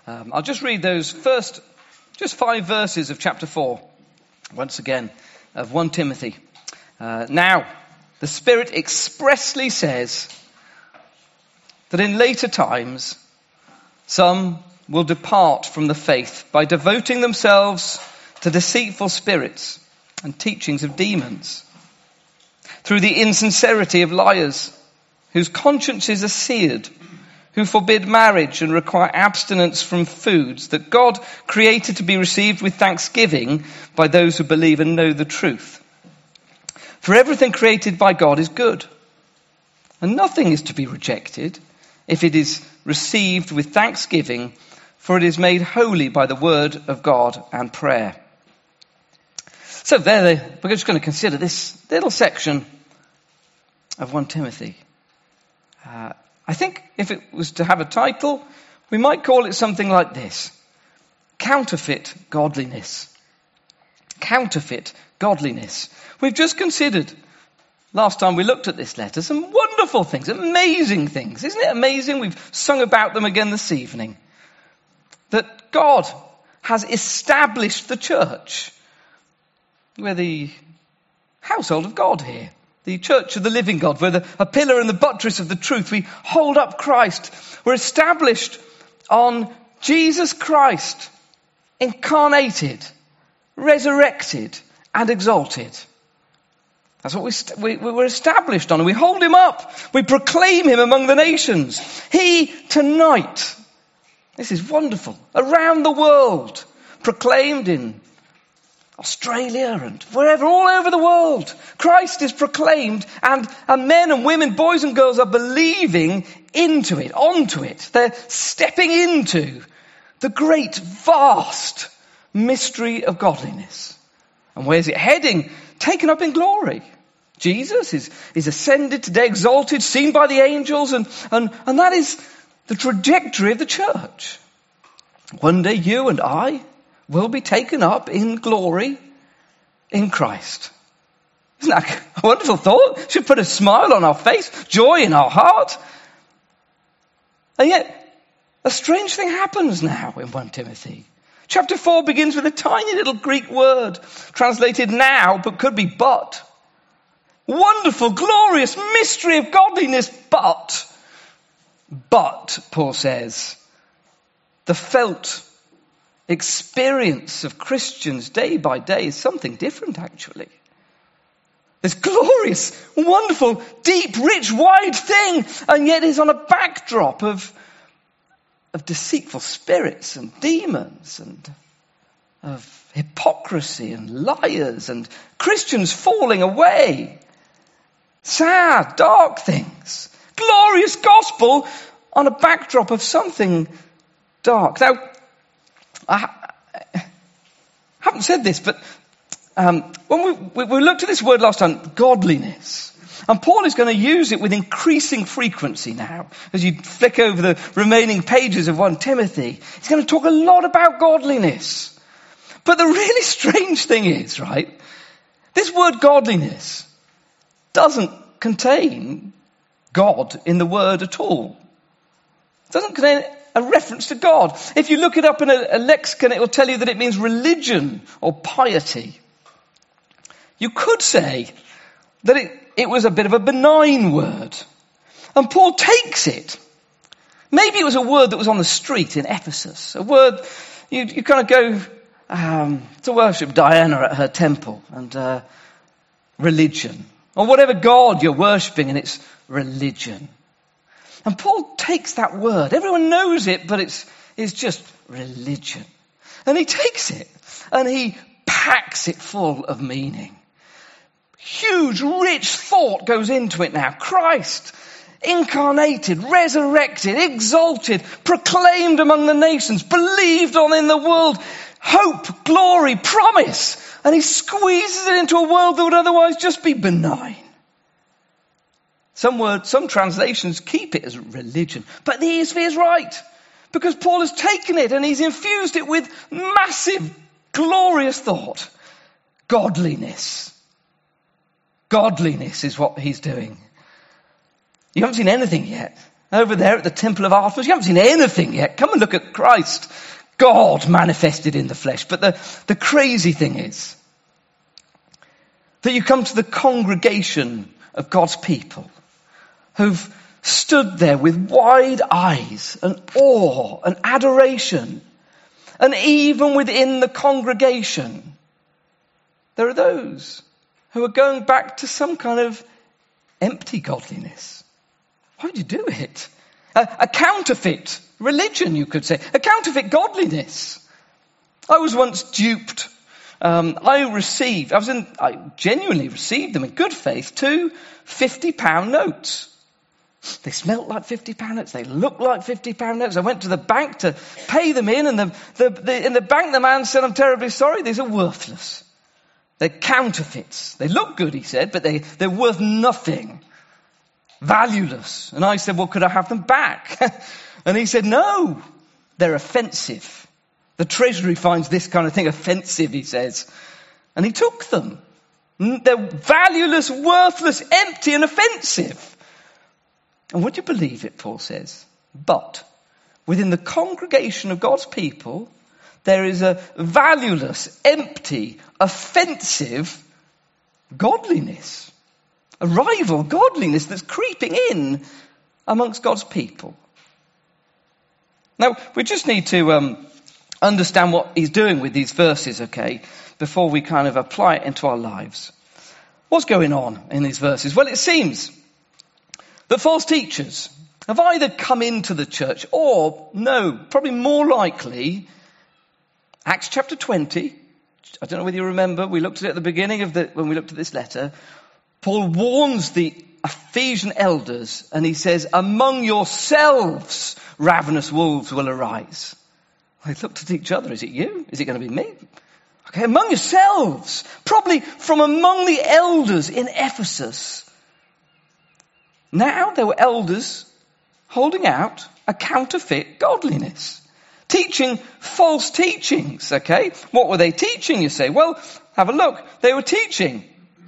I'll just read those first, just 5 verses of chapter 4, once again, of 1 Timothy. Now, the Spirit expressly says that in later times, some will depart from the faith by devoting themselves to deceitful spirits and teachings of demons, through the insincerity of liars, whose consciences are seared, who forbid marriage and require abstinence from foods that God created to be received with thanksgiving by those who believe and know the truth. For everything created by God is good, and nothing is to be rejected if it is received with thanksgiving, for it is made holy by the word of God and prayer. So we're just going to consider this little section of 1 Timothy. I think if it was to have a title, we might call it something like this: Counterfeit Godliness. Counterfeit Godliness. We've just considered, last time we looked at this letter, some wonderful things, amazing things. Isn't it amazing? We've sung about them again this evening. That God has established the church. We're the household of God here. The church of the living God. We're a pillar and the buttress of the truth. We hold up Christ. We're established on Jesus Christ, incarnated, resurrected, and exalted. That's what we're established on. And we hold him up. We proclaim him among the nations. He tonight, this is wonderful, around the world, proclaimed in Australia and wherever, all over the world, Christ is proclaimed, and men and women, boys and girls are believing into it, onto it. They're stepping into the great, vast mystery of godliness. And where's it heading? Taken up in glory. Jesus is ascended today, exalted, seen by the angels, and that is the trajectory of the church. One day you and I will be taken up in glory in Christ. Isn't that a wonderful thought? Should put a smile on our face, joy in our heart. And yet, a strange thing happens now in 1 Timothy. Chapter 4 begins with a tiny little Greek word, translated now, but could be but. Wonderful, glorious mystery of godliness, but, Paul says, the felt experience of Christians day by day is something different, actually. This glorious, wonderful, deep, rich, wide thing, and yet is on a backdrop of deceitful spirits and demons and of hypocrisy and liars and Christians falling away. Sad, dark things. Glorious gospel on a backdrop of something dark. Now, I haven't said this, but when we looked at this word last time, godliness, and Paul is going to use it with increasing frequency now. As you flick over the remaining pages of 1 Timothy, he's going to talk a lot about godliness. But the really strange thing is, right, this word godliness doesn't contain God in the word at all. It doesn't contain a reference to God. If you look it up in a lexicon, it will tell you that it means religion or piety. You could say that it was a bit of a benign word. And Paul takes it. Maybe it was a word that was on the street in Ephesus. A word, you kind of go to worship Diana at her temple and religion. Or whatever God you're worshipping, and it's religion. And Paul takes that word. Everyone knows it, but it's just religion. And he takes it and he packs it full of meaning. Huge, rich thought goes into it now. Christ, incarnated, resurrected, exalted, proclaimed among the nations, believed on in the world, hope, glory, promise. And he squeezes it into a world that would otherwise just be benign. Some translations keep it as religion. But the ESV is right. Because Paul has taken it and he's infused it with massive, glorious thought. Godliness. Godliness is what he's doing. You haven't seen anything yet. over there at the Temple of Artemis. You haven't seen anything yet. Come and look at Christ, God manifested in the flesh. But the crazy thing is that you come to the congregation of God's people who've stood there with wide eyes and awe and adoration. And even within the congregation, there are those who are going back to some kind of empty godliness. Why would you do it? A counterfeit religion, you could say. A counterfeit godliness. I was once duped. I genuinely received them in good faith, 2 £50 notes. They smelt like £50 notes. They looked like £50 notes. I went to the bank to pay them in, and in the bank the man said, "I'm terribly sorry, these are worthless. They're counterfeits. They look good," he said, "but they're worth nothing. Valueless." And I said, "Well, could I have them back?" And he said, "No, they're offensive. The Treasury finds this kind of thing offensive," he says. And he took them. They're valueless, worthless, empty and offensive. And would you believe it, Paul says, but within the congregation of God's people, there is a valueless, empty, offensive godliness. A rival godliness that's creeping in amongst God's people. Now, we just need to understand what he's doing with these verses, okay, before we kind of apply it into our lives. What's going on in these verses? Well, it seems that false teachers have either come into the church or, no, probably more likely, Acts chapter 20, I don't know whether you remember, we looked at it at the beginning when we looked at this letter. Paul warns the Ephesian elders and he says, "Among yourselves ravenous wolves will arise." They looked at each other. Is it you? Is it going to be me? Okay, among yourselves. Probably from among the elders in Ephesus. Now there were elders holding out a counterfeit godliness. Teaching false teachings, okay? What were they teaching, you say? Well, have a look. They were teaching.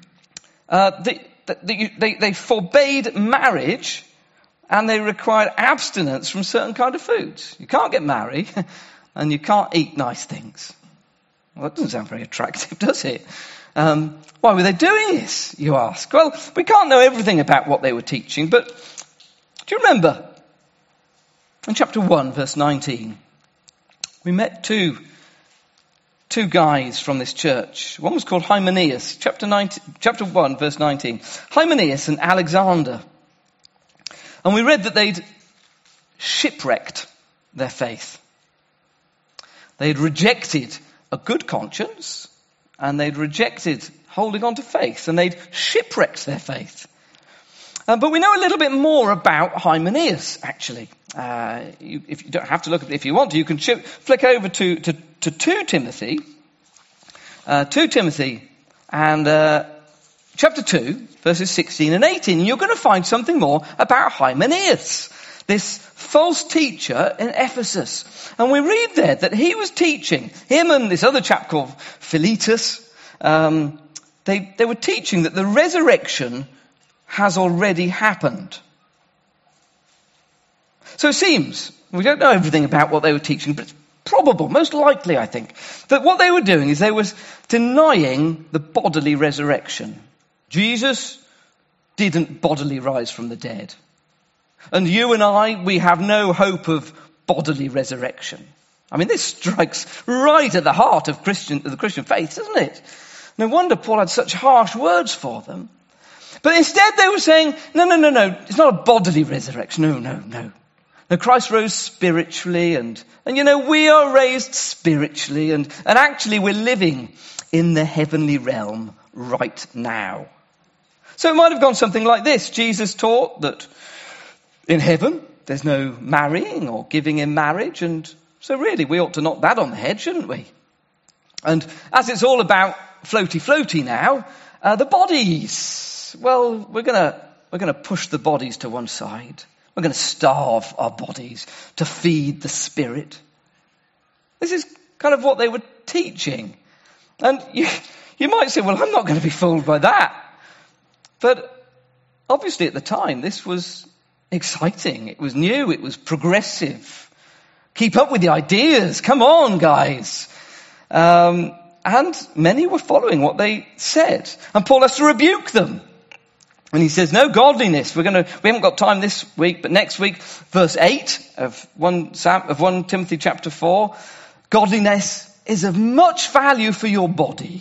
They forbade marriage and they required abstinence from certain kind of foods. You can't get married and you can't eat nice things. Well, that doesn't sound very attractive, does it? Why were they doing this, you ask? Well, we can't know everything about what they were teaching, but do you remember in chapter 1, verse 19, we met two guys from this church. One was called Hymenaeus, chapter 1, verse 19. Hymenaeus and Alexander. And we read that they'd shipwrecked their faith. They'd rejected a good conscience, and they'd rejected holding on to faith, and they'd shipwrecked their faith. But we know a little bit more about Hymenaeus, actually. If you don't have to look at it if you want to, you can flick over to 2 Timothy. 2 Timothy and chapter 2, verses 16 and 18. And you're going to find something more about Hymenaeus, this false teacher in Ephesus. And we read there that he was teaching, him and this other chap called Philetus, they were teaching that the resurrection has already happened. So it seems, we don't know everything about what they were teaching, but it's probable, most likely I think, that what they were doing is they were denying the bodily resurrection. Jesus didn't bodily rise from the dead. And you and I, we have no hope of bodily resurrection. I mean, this strikes right at the heart of the Christian faith, doesn't it? No wonder Paul had such harsh words for them. But instead they were saying, no, it's not a bodily resurrection. No. No, Christ rose spiritually and we are raised spiritually and actually we're living in the heavenly realm right now. So it might have gone something like this. Jesus taught that in heaven there's no marrying or giving in marriage, and so really we ought to knock that on the head, shouldn't we? And as it's all about floaty now, the bodies, well, we're going to push the bodies to one side. We're going to starve our bodies to feed the spirit. This is kind of what they were teaching. And you might say, well, I'm not going to be fooled by that. But obviously at the time, this was exciting. It was new. It was progressive. Keep up with the ideas. Come on, guys. And many were following what they said. And Paul has to rebuke them. And he says, no, godliness. We haven't got time this week, but next week, verse 8 of 1 Timothy chapter 4, godliness is of much value for your body.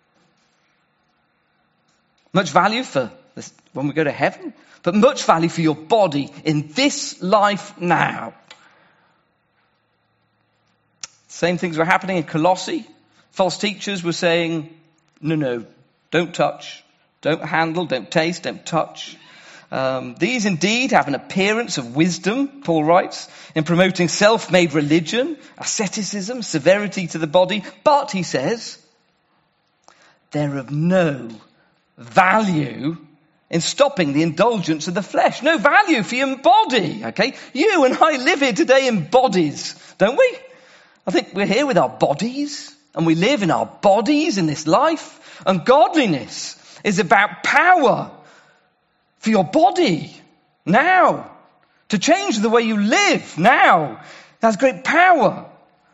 Much value for this, when we go to heaven, but much value for your body in this life now. Same things were happening in Colossae. False teachers were saying, no, don't touch, don't handle, don't taste, don't touch. These indeed have an appearance of wisdom, Paul writes, in promoting self-made religion, asceticism, severity to the body. But, he says, they're of no value in stopping the indulgence of the flesh. No value for your body, okay? You and I live here today in bodies, don't we? I think we're here with our bodies, and we live in our bodies in this life. And godliness is about power for your body now. To change the way you live now. It has great power.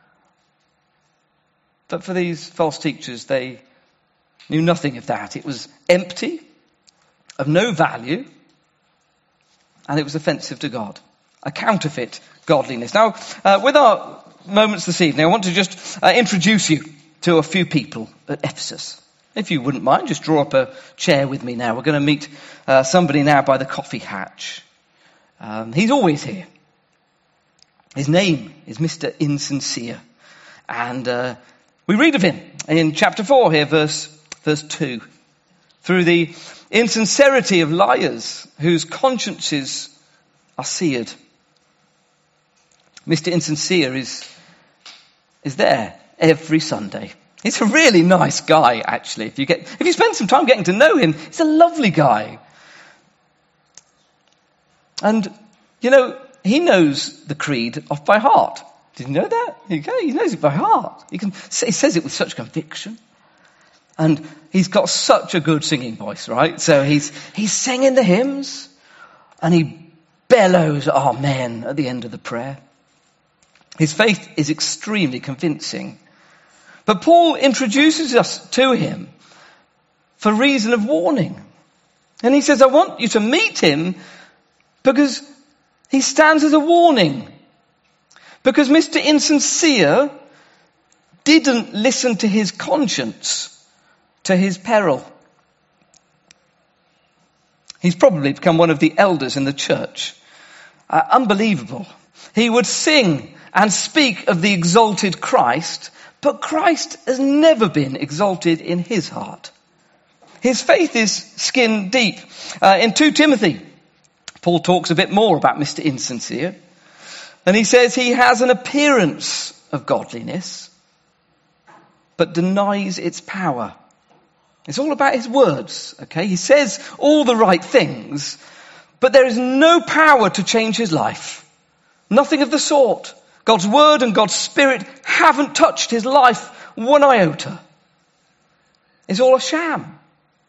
But for these false teachers, they knew nothing of that. It was empty, of no value, and it was offensive to God. A counterfeit godliness. Now, with our moments this evening, I want to just introduce you to a few people at Ephesus. If you wouldn't mind, just draw up a chair with me now. We're going to meet somebody now by the coffee hatch. He's always here. His name is Mr. Insincere. And we read of him in chapter 4 here, verse 2. Through the insincerity of liars whose consciences are seared. Mr. Insincere is there every Sunday. He's a really nice guy, actually. If you spend some time getting to know him, he's a lovely guy. And, he knows the creed off by heart. Did you know that? He knows it by heart. He says it with such conviction. And he's got such a good singing voice, right? So he's singing the hymns, and he bellows amen at the end of the prayer. His faith is extremely convincing. But Paul introduces us to him for reason of warning. And he says, I want you to meet him because he stands as a warning. Because Mr. Insincere didn't listen to his conscience to his peril. He's probably become one of the elders in the church. Unbelievable. He would sing and speak of the exalted Christ, but Christ has never been exalted in his heart. His faith is skin deep. In 2 Timothy, Paul talks a bit more about Mr. Insincere. And he says he has an appearance of godliness, but denies its power. It's all about his words, okay? He says all the right things, but there is no power to change his life. Nothing of the sort. God's word and God's spirit haven't touched his life one iota. It's all a sham.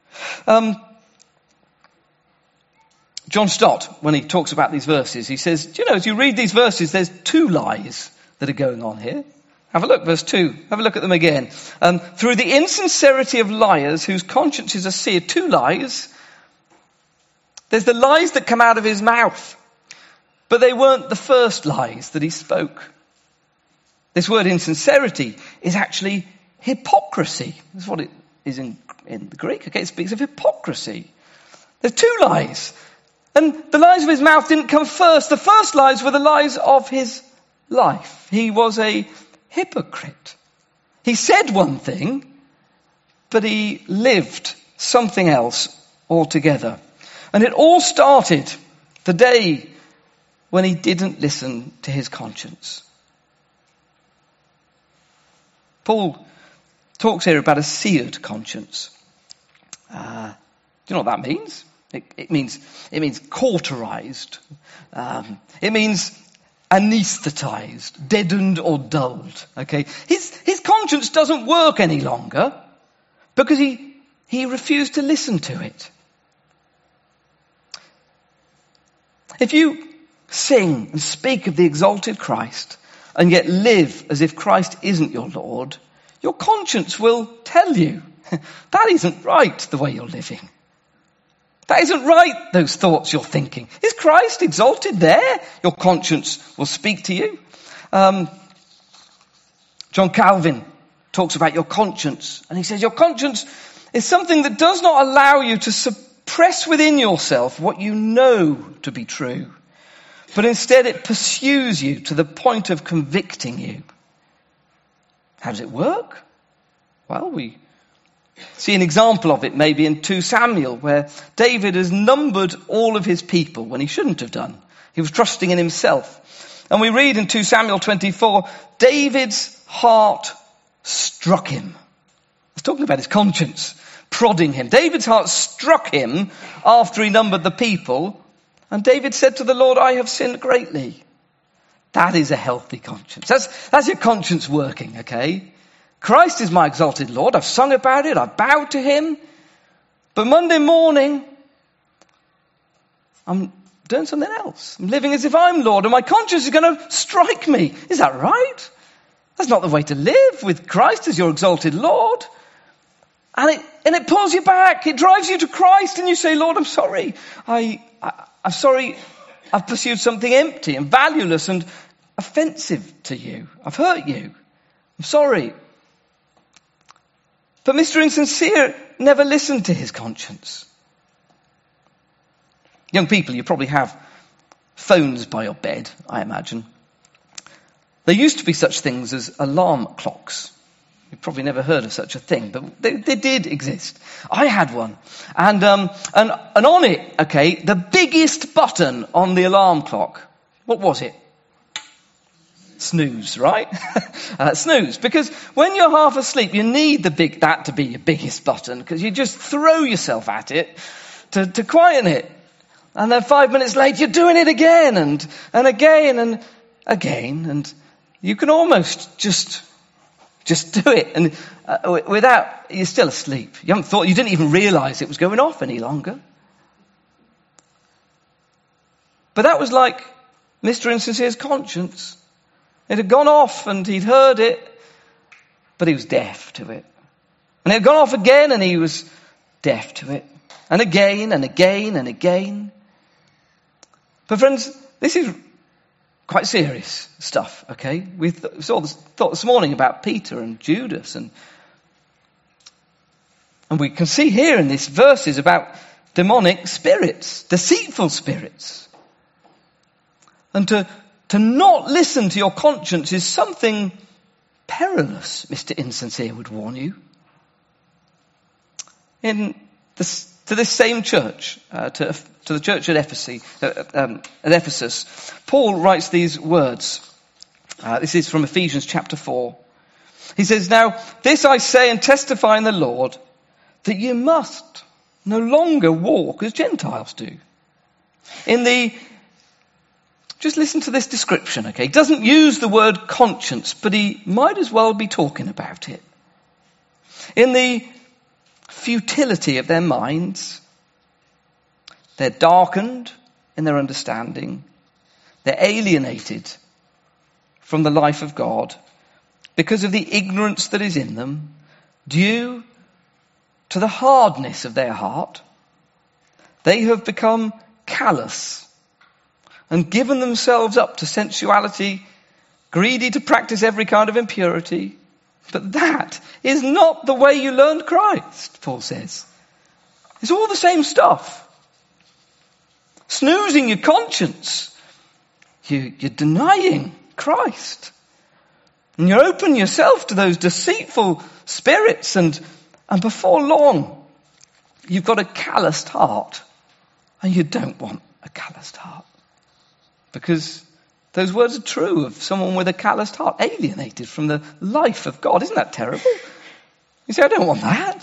John Stott, when he talks about these verses, he says, as you read these verses, there's 2 lies that are going on here. Have a look, verse 2. Have a look at them again. Through the insincerity of liars whose consciences are seared. 2 lies. There's the lies that come out of his mouth. But they weren't the first lies that he spoke. This word insincerity is actually hypocrisy. That's what it is in the Greek. Okay, it speaks of hypocrisy. There's 2 lies. And the lies of his mouth didn't come first. The first lies were the lies of his life. He was a hypocrite. He said one thing, but he lived something else altogether. And it all started the day when he didn't listen to his conscience. Paul talks here about a seared conscience. Do you know what that means? It means cauterized. It means anesthetized, deadened or dulled. Okay, his conscience doesn't work any longer because he refused to listen to it. If you sing and speak of the exalted Christ and yet live as if Christ isn't your Lord, your conscience will tell you that isn't right the way you're living. That isn't right, those thoughts you're thinking. Is Christ exalted there? Your conscience will speak to you. John Calvin talks about your conscience, and he says your conscience is something that does not allow you to suppress within yourself what you know to be true, but instead it pursues you to the point of convicting you. How does it work? Well, we see an example of it maybe in 2 Samuel, where David has numbered all of his people when he shouldn't have done. He was trusting in himself. And we read in 2 Samuel 24, David's heart struck him. He's talking about his conscience prodding him. David's heart struck him after he numbered the people. And David said to the Lord, I have sinned greatly. That is a healthy conscience. That's your conscience working, okay? Christ is my exalted Lord. I've sung about it. I've bowed to him. But Monday morning, I'm doing something else. I'm living as if I'm Lord, and my conscience is going to strike me. Is that right? That's not the way to live with Christ as your exalted Lord. And it pulls you back. It drives you to Christ, and you say, Lord, I'm sorry. I'm sorry I've pursued something empty and valueless and offensive to you. I've hurt you. I'm sorry. But Mr. Insincere never listened to his conscience. Young people, you probably have phones by your bed, I imagine. There used to be such things as alarm clocks. You've probably never heard of such a thing, but they did exist. I had one. And on it, okay, the biggest button on the alarm clock, what was it? Snooze, right? Snooze. Because when you're half asleep, you need that to be your biggest button, because you just throw yourself at it to quieten it. And then 5 minutes later, you're doing it again and again and again. And you can almost just do it. And you're still asleep. You didn't even realize it was going off any longer. But that was like Mr. Insincere's conscience. It had gone off and he'd heard it, but he was deaf to it. And it had gone off again and he was deaf to it. And again and again and again. But friends, this is quite serious stuff, okay? We thought this morning about Peter and Judas, and we can see here in these verses about demonic spirits, deceitful spirits. And to not listen to your conscience is something perilous, Mr. Insincere would warn you. To this same church, to the church at Ephesus, Paul writes these words. This is from Ephesians chapter 4. He says, now, this I say and testify in the Lord, that you must no longer walk as Gentiles do. Just listen to this description, okay? He doesn't use the word conscience, but he might as well be talking about it. In the futility of their minds, they're darkened in their understanding, they're alienated from the life of God because of the ignorance that is in them, due to the hardness of their heart. They have become callous and given themselves up to sensuality, greedy to practice every kind of impurity. But that is not the way you learned Christ, Paul says. It's all the same stuff. Snoozing your conscience. You're denying Christ. And you open yourself to those deceitful spirits, and before long, you've got a calloused heart. And you don't want a calloused heart. Because those words are true of someone with a calloused heart, alienated from the life of God. Isn't that terrible? You say, I don't want that.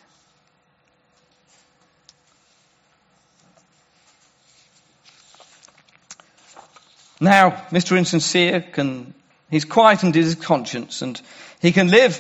Now, Mr. Insincere he's quietened his conscience, and he can live,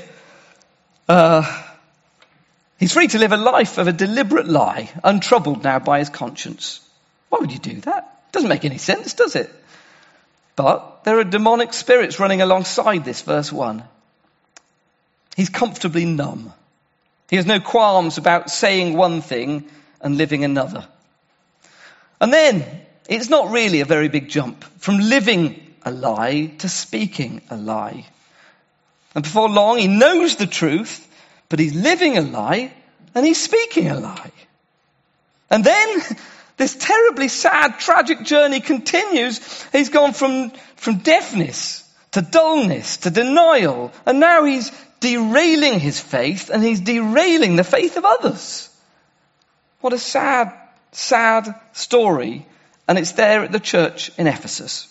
he's free to live a life of a deliberate lie, untroubled now by his conscience. Why would you do that? Doesn't make any sense, does it? But there are demonic spirits running alongside this, verse 1. He's comfortably numb. He has no qualms about saying one thing and living another. And then, it's not really a very big jump from living a lie to speaking a lie. And before long, he knows the truth, but he's living a lie and he's speaking a lie. And then, this terribly sad, tragic journey continues. He's gone from deafness to dullness to denial, and now he's derailing his faith, and he's derailing the faith of others. What a sad, sad story. And it's there at the church in Ephesus.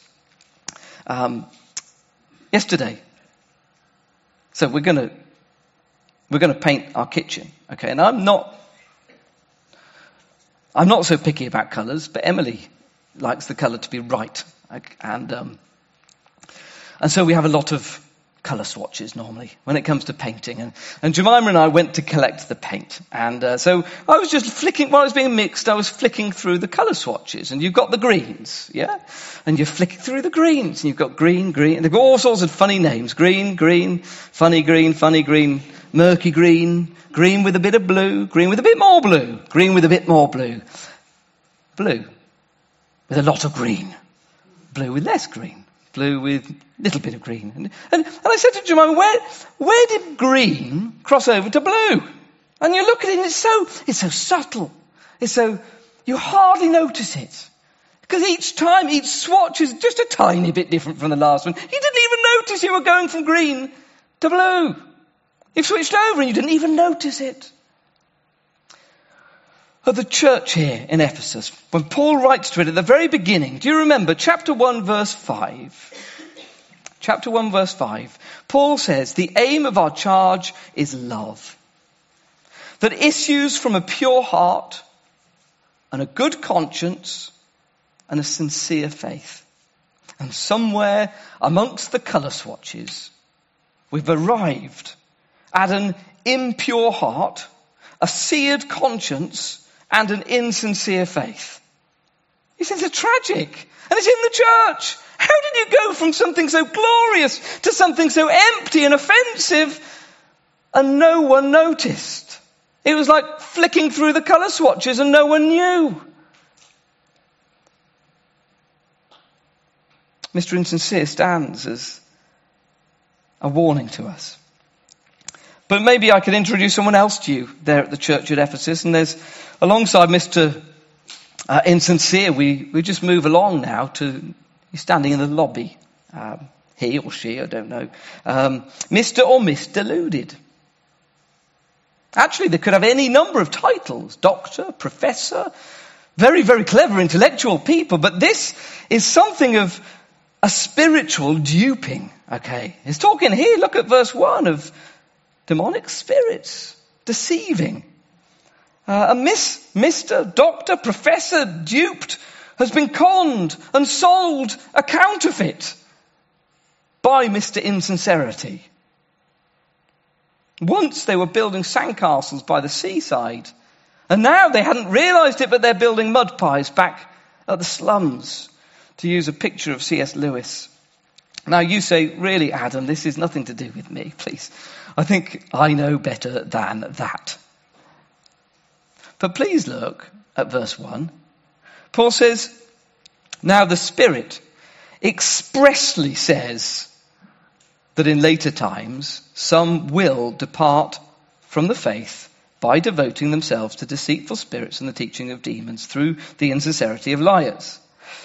Yesterday. So we're going to paint our kitchen. Okay, and I'm not so picky about colours, but Emily likes the colour to be right. And so we have a lot of colour swatches normally when it comes to painting. And Jemima and I went to collect the paint. And so I was just flicking, while it was being mixed, I was flicking through the colour swatches. And you've got the greens, yeah? And you're flicking through the greens. And you've got green, green. And they've got all sorts of funny names. Green, green, funny green, murky green, green with a bit of blue, green with a bit more blue, green with a bit more blue. Blue with a lot of green. Blue with less green. Blue with a little bit of green. And I said to Jemima, where did green cross over to blue? And you look at it and it's so subtle. You hardly notice it. Because each time, each swatch is just a tiny bit different from the last one. You didn't even notice you were going from green to blue. You've switched over and you didn't even notice it. At the church here in Ephesus, when Paul writes to it at the very beginning, do you remember chapter 1 verse 5? Chapter 1 verse 5. Paul says, the aim of our charge is love, that issues from a pure heart and a good conscience and a sincere faith. And somewhere amongst the colour swatches, we've arrived at an impure heart, a seared conscience, and an insincere faith. He says it's tragic. And it's in the church. How did you go from something so glorious to something so empty and offensive and no one noticed? It was like flicking through the colour swatches and no one knew. Mr. Insincere stands as a warning to us. But maybe I could introduce someone else to you there at the church at Ephesus. And there's, alongside Mr. Insincere, we just move along now to, he's standing in the lobby. He or she, I don't know. Mr. or Miss Deluded. Actually, they could have any number of titles. Doctor, professor, very, very clever intellectual people. But this is something of a spiritual duping. Okay, he's talking here, look at verse 1 of demonic spirits, deceiving. A Mr. Doctor, Professor, duped, has been conned and sold a counterfeit by Mr. Insincerity. Once they were building sandcastles by the seaside, and now they hadn't realised it, but they're building mud pies back at the slums, to use a picture of C.S. Lewis. Now you say, really, Adam, this is nothing to do with me, please. I think I know better than that. But please look at verse 1. Paul says, now the Spirit expressly says that in later times some will depart from the faith by devoting themselves to deceitful spirits and the teaching of demons through the insincerity of liars.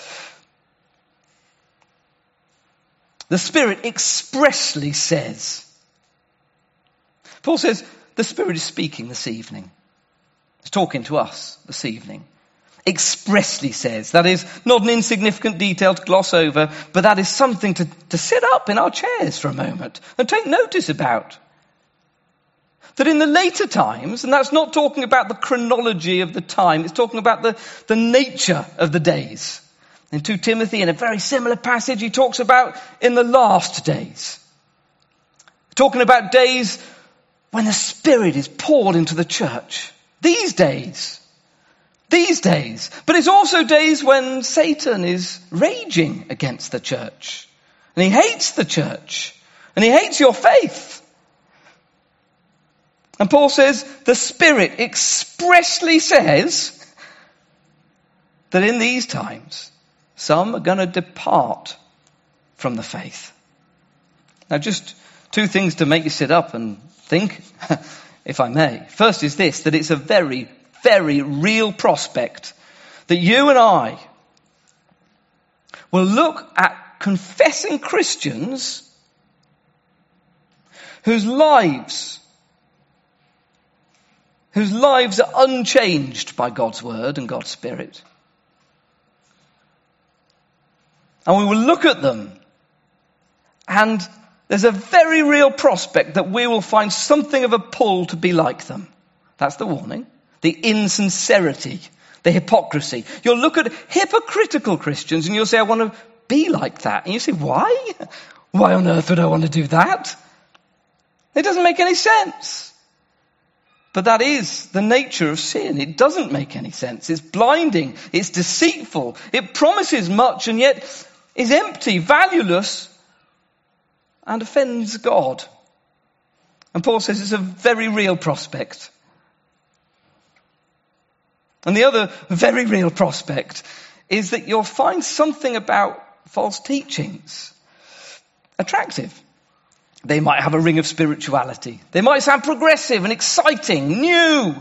The Spirit expressly says. Paul says the Spirit is speaking this evening. He's talking to us this evening. Expressly says. That is not an insignificant detail to gloss over, but that is something to sit up in our chairs for a moment and take notice about. That in the later times, and that's not talking about the chronology of the time, it's talking about the nature of the days. In 2 Timothy, in a very similar passage, he talks about in the last days. Talking about days when the Spirit is poured into the church. These days, these days. But it's also days when Satan is raging against the church. And he hates the church. And he hates your faith. And Paul says, the Spirit expressly says that in these times, some are going to depart from the faith. Now, just two things to make you sit up and think, if I may. First is this, that it's a very, very real prospect that you and I will look at confessing Christians whose lives are unchanged by God's word and God's Spirit. And we will look at them, and there's a very real prospect that we will find something of a pull to be like them. That's the warning. The insincerity, the hypocrisy. You'll look at hypocritical Christians and you'll say, I want to be like that. And you say, why? Why on earth would I want to do that? It doesn't make any sense. But that is the nature of sin. It doesn't make any sense. It's blinding. It's deceitful. It promises much and yet is empty, valueless, and offends God. And Paul says it's a very real prospect. And the other very real prospect is that you'll find something about false teachings attractive. They might have a ring of spirituality. They might sound progressive and exciting, new.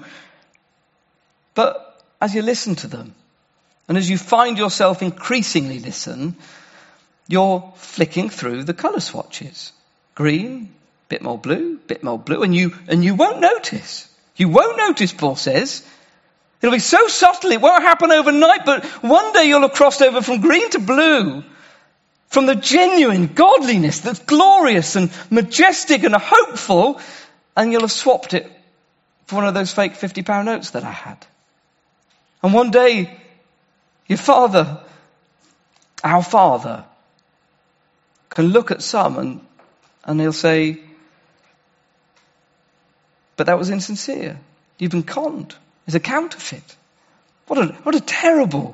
But as you listen to them, and as you find yourself increasingly listen, you're flicking through the colour swatches. Green, bit more blue, and you won't notice. You won't notice, Paul says. It'll be so subtle, it won't happen overnight, but one day you'll have crossed over from green to blue. From the genuine godliness that's glorious and majestic and hopeful, and you'll have swapped it for one of those fake £50 notes that I had. And one day, your Father, our Father, can look at some and he'll say, but that was insincere. You've been conned. It's a counterfeit. What a terrible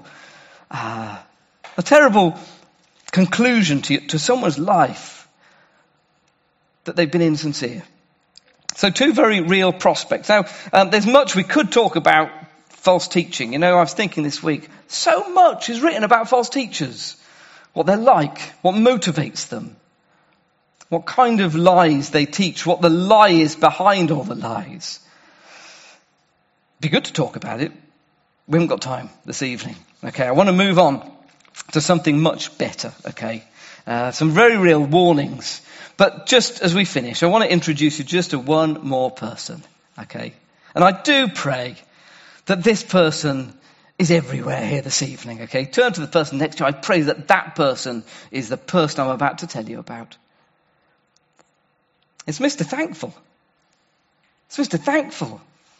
conclusion to someone's life that they've been insincere. So two very real prospects. Now, there's much we could talk about false teaching. You know, I was thinking this week, so much is written about false teachers. What they're like, what motivates them, what kind of lies they teach, what the lie is behind all the lies. Be good to talk about it. We haven't got time this evening. Okay, I want to move on to something much better, okay? Some very real warnings. But just as we finish, I want to introduce you just to one more person, okay? And I do pray that this person is everywhere here this evening, okay? Turn to the person next to you. I pray that that person is the person I'm about to tell you about. It's Mr. Thankful. It's Mr. Thankful.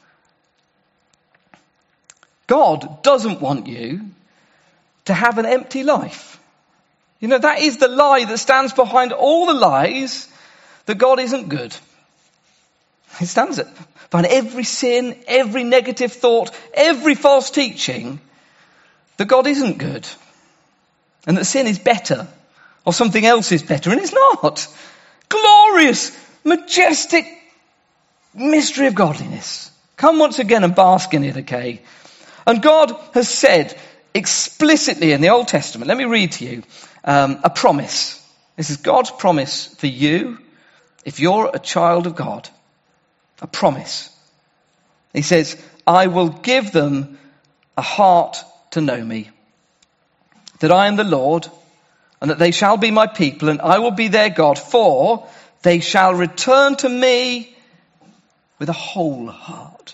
God doesn't want you to have an empty life. You know, that is the lie that stands behind all the lies that God isn't good. It stands behind every sin, every negative thought, every false teaching that God isn't good. And that sin is better, or something else is better, and it's not. Glorious, majestic mystery of godliness. Come once again and bask in it, okay? And God has said explicitly in the Old Testament, let me read to you a promise. This is God's promise for you if you're a child of God. A promise. He says, I will give them a heart to know me, that I am the Lord, and that they shall be my people, and I will be their God, for they shall return to me with a whole heart.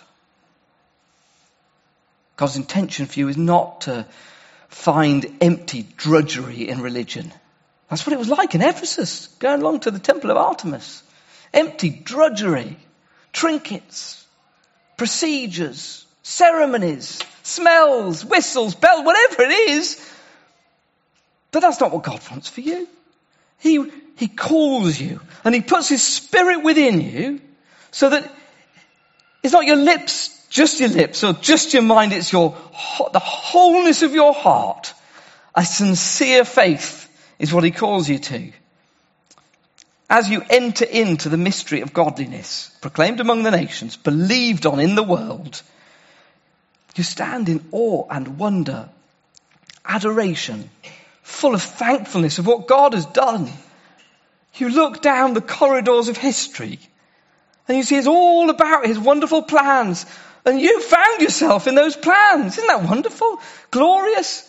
God's intention for you is not to find empty drudgery in religion. That's what it was like in Ephesus, going along to the temple of Artemis. Empty drudgery, trinkets, procedures, ceremonies, smells, whistles, bells, whatever it is. But that's not what God wants for you. He calls you and he puts his Spirit within you so that it's not your lips just your lips or just your mind. It's the wholeness of your heart. A sincere faith is what he calls you to. As you enter into the mystery of godliness, proclaimed among the nations, believed on in the world, you stand in awe and wonder, adoration, full of thankfulness of what God has done. You look down the corridors of history and you see it's all about his wonderful plans. And you found yourself in those plans. Isn't that wonderful? Glorious.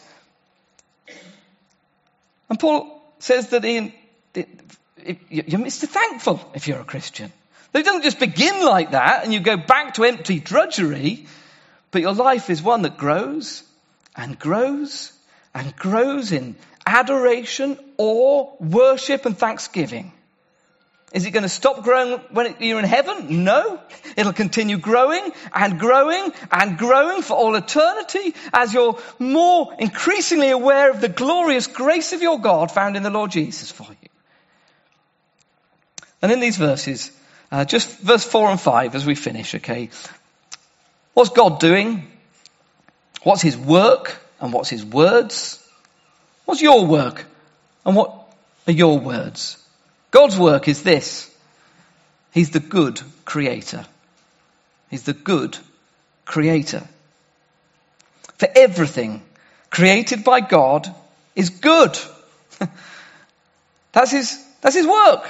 And Paul says that you're Mr. Thankful if you're a Christian. That it doesn't just begin like that and you go back to empty drudgery, but your life is one that grows and grows and grows in adoration, awe, worship and thanksgiving. Is it going to stop growing when you're in heaven? No. It'll continue growing and growing and growing for all eternity as you're more increasingly aware of the glorious grace of your God found in the Lord Jesus for you. And in these verses, just verse 4 and 5 as we finish, okay? What's God doing? What's his work? And what's his words? What's your work? And what are your words? God's work is this. He's the good creator. He's the good creator. For everything created by God is good. That's his work.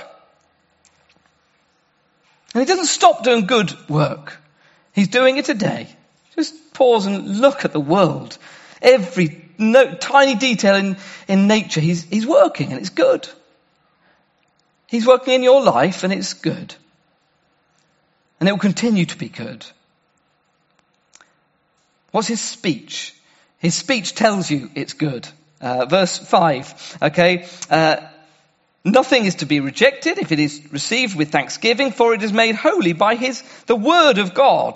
And he doesn't stop doing good work. He's doing it today. Just pause and look at the world. Every tiny detail in nature, he's working and it's good. He's working in your life and it's good. And it will continue to be good. What's his speech? His speech tells you it's good. Verse 5, okay? Nothing is to be rejected if it is received with thanksgiving, for it is made holy by the word of God.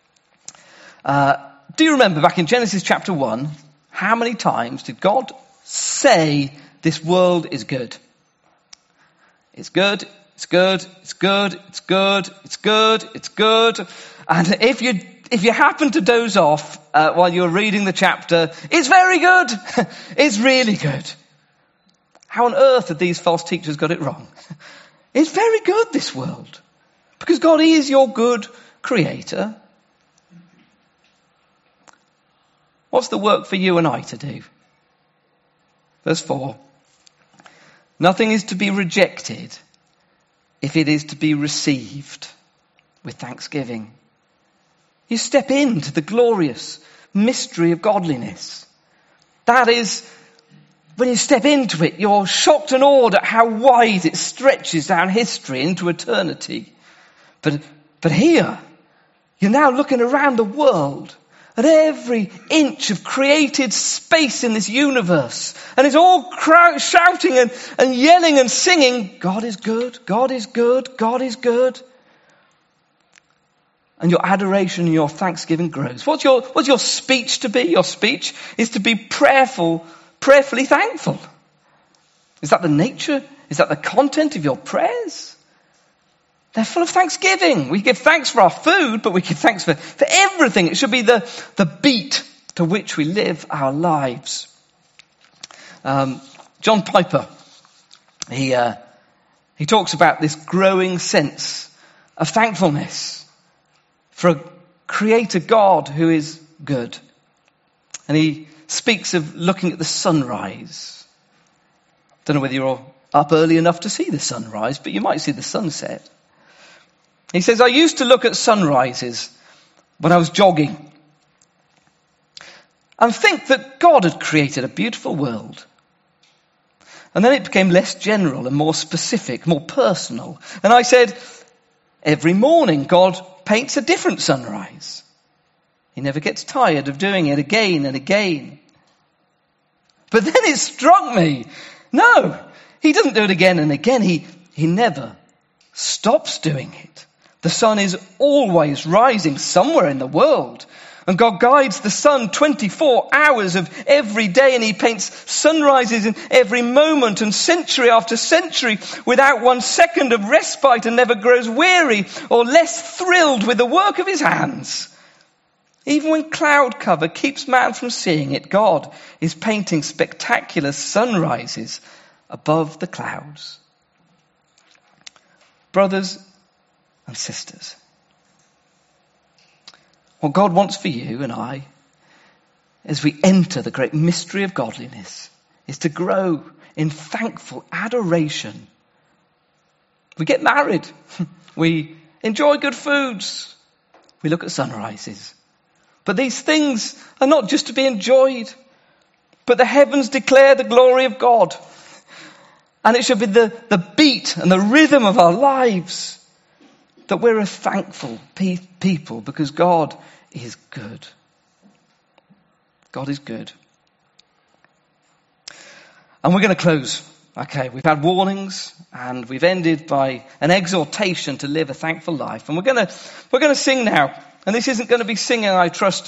Do you remember back in Genesis chapter 1, how many times did God say this world is good? It's good, it's good, it's good, it's good, it's good, it's good. And if you happen to doze off while you're reading the chapter, it's very good. It's really good. How on earth have these false teachers got it wrong? It's very good, this world. Because God is your good creator. What's the work for you and I to do? Verse 4. Nothing is to be rejected if it is to be received with thanksgiving. You step into the glorious mystery of godliness. That is, when you step into it, you're shocked and awed at how wide it stretches down history into eternity. But here, you're now looking around the world at every inch of created space in this universe. And it's all shouting and yelling and singing, God is good, God is good, God is good. And your adoration and your thanksgiving grows. What's your speech to be? Your speech is to be prayerfully thankful. Is that the nature? Is that the content of your prayers? They're full of thanksgiving. We give thanks for our food, but we give thanks for everything. It should be the beat to which we live our lives. John Piper, he talks about this growing sense of thankfulness for a creator God who is good. And he speaks of looking at the sunrise. Don't know whether you're up early enough to see the sunrise, but you might see the sunset. He says, I used to look at sunrises when I was jogging and think that God had created a beautiful world. And then it became less general and more specific, more personal. And I said, every morning God paints a different sunrise. He never gets tired of doing it again and again. But then it struck me, no, he doesn't do it again and again. He never stops doing it. The sun is always rising somewhere in the world. And God guides the sun 24 hours of every day, and he paints sunrises in every moment and century after century without 1 second of respite, and never grows weary or less thrilled with the work of his hands. Even when cloud cover keeps man from seeing it, God is painting spectacular sunrises above the clouds. Brothers and sisters, what God wants for you and I, as we enter the great mystery of godliness, is to grow in thankful adoration. We get married. We enjoy good foods. We look at sunrises. But these things are not just to be enjoyed, but the heavens declare the glory of God. And it should be the beat and the rhythm of our lives that we're a thankful people because God is good. God is good. And we're going to close. Okay, we've had warnings and we've ended by an exhortation to live a thankful life. And we're going to sing now. And this isn't going to be singing, I trust,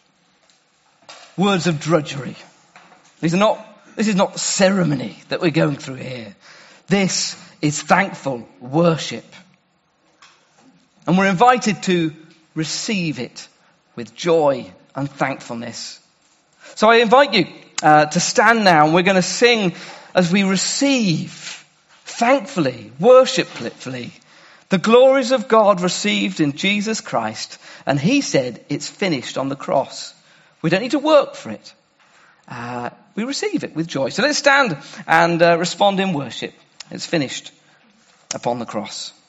words of drudgery. This is not ceremony that we're going through here. This is thankful worship. And we're invited to receive it with joy and thankfulness. So I invite you to stand now, and we're going to sing as we receive, thankfully, worshipfully, the glories of God received in Jesus Christ. And he said it's finished on the cross. We don't need to work for it. We receive it with joy. So let's stand and respond in worship. It's finished upon the cross.